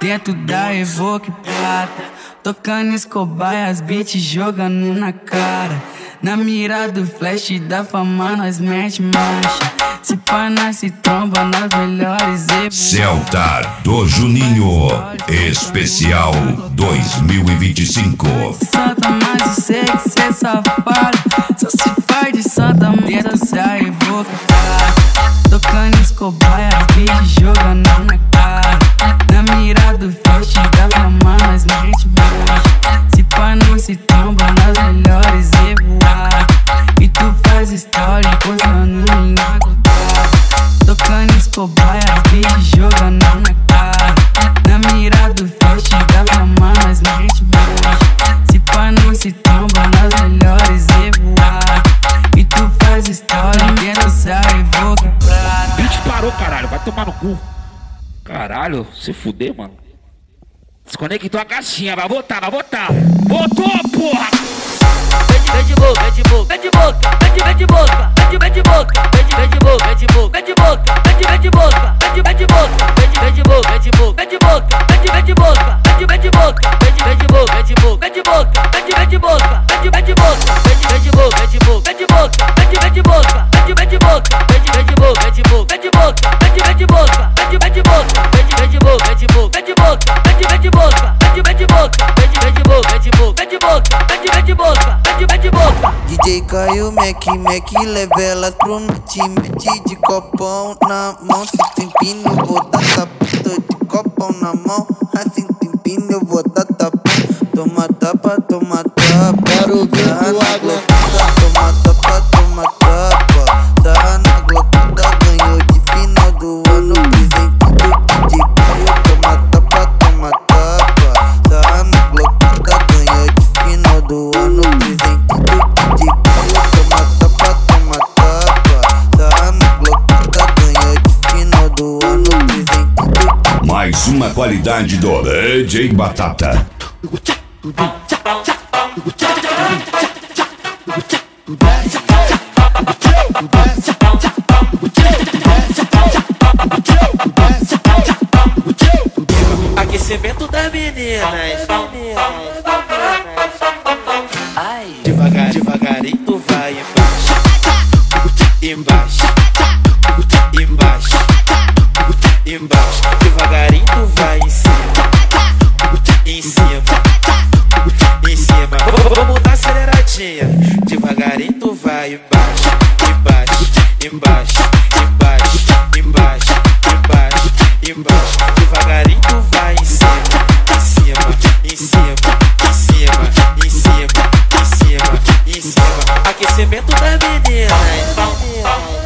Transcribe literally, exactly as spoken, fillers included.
dentro da Evoque Prata, tocando Escobar e as beats jogando na cara. Na mira do flash da fama nós mete marcha. Se pá nós se tromba nas melhores épocas. Celta do Juninho Especial dois mil e vinte e cinco. Santa, mas eu sei que cê safado, só se faz de santa dentro da Evoque Prata, tocando Escobar e as beats jogando na cara. Na mira do flash da fama nós mete marcha. Se pá nós se tromba nas melhores épocas. E tu faz história postando em água, tocando Escobar e as beats jogando na cara. Na mira do flash da fama nós mete marcha. Se pá nós se tromba nas melhores épocas. E tu faz história dentro da Evoque Prata. Beat parou, caralho, vai tomar no cu. Caralho, se fuder, mano. Desconectou a caixinha, vai voltar, vai voltar. Voltou, porra! Vem de boca, vem de boca, vem de boca, vem de vem de boca, vem de vem de boca, vem de vem de boca, vem de boca, vem de boca, vem de vem de boca, vem de vem de boca, vem de vem de boca, vem de boca, vem de boca, vem de vem de boca, vem de vem de boca, vem de vem de boca, vem de boca, vem de boca, vem de vem de boca, vem de vem de boca, vem de vem de boca, vem de boca, vem de boca, vem de vem de boca, vem de vem de boca, vem de vem de boca, vem de boca, vem de boca, vem de vem de boca, vem de vem de boca, vem de vem de boca, vem de boca, vem de boca, vem de vem de boca, vem de vem de boca, vem de vem de boca, vem de boca, vem de boca, vem de vem de boca, vem de vem de boca. D J Caio, Mac, Mac, leva elas pro noite, mete de copão na mão. Se tem pino, eu vou dar tapa, tô de copão na mão. Assim tem pino, eu vou dar tapa. Toma tapa, toma tapa. Quero ver tu água. Toma tapa, toma tapa. Sarra na glocada, ganhou de final do ano. Presente do D J Caio, toma tapa, toma tapa. Sarra na glocada, ganhou de final do ano. Presente do D J Caio, toma tapa, toma tapa. Sarra na glocada, ganhou de final do ano. Presente do Mais uma qualidade do D J Batata. Aquecimento das meninas, ai, devagar, devagarinho tu vai embaixo, embaixo, embaixo, embaixo, devagarinho tu vai em cima, em cima, em cima. Vamos dar aceleradinha, devagarinho tu vai embaixo, embaixo, embaixo, embaixo, embaixo, embaixo, embaixo, devagarinho tu vai em cima, em cima, em cima, em cima, em cima, em cima, em cima. Aquecimento das meninas.